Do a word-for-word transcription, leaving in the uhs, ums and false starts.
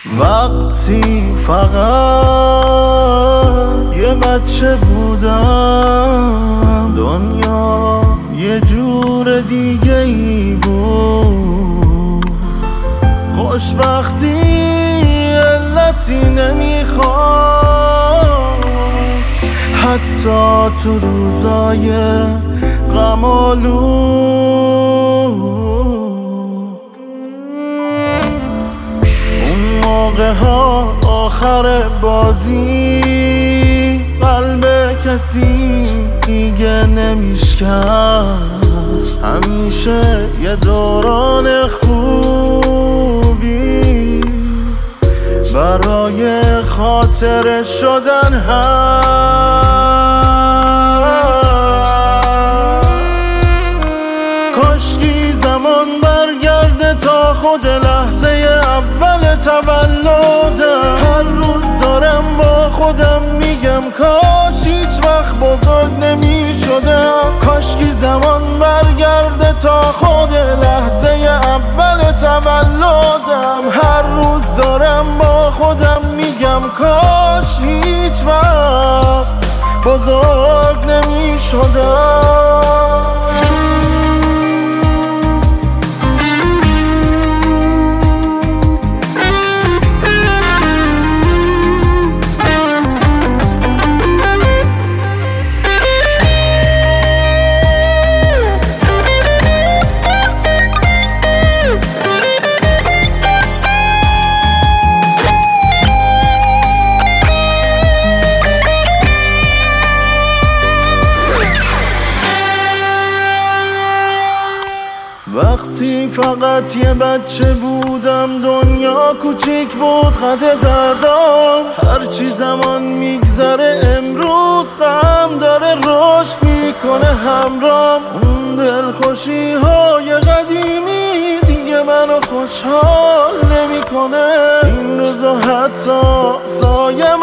وقتی فقط یه بچه بودم، دنیا یه جور دیگه ای بود. خوشبختی علتی نمیخواست، حتی تو روزای غم‌آلود. اون موقع ها آخر بازی قلب کسی دیگه نمیشکست. همیشه یه دوران خوبی برای خاطر شدن هست. کاشکی زمان برگرده تا خود لحظه اول تولدم. هر روز دارم با خودم میگم کاش هیچ وقت بزرگ نمی شدم. کاشکی زمان برگرده تا خود لحظه اول تولدم. هر روز دارم با خودم میگم کاش هیچ وقت بزرگ نمی شدم. وقتی فقط یه بچه بودم، دنیا کوچیک بود قد دردام. هرچی زمان میگذره امروز غم داره رشد میکنه همرام. اون دلخوشی های قدیمی دیگه منو خوشحال نمیکنه. این روزا حتی سایم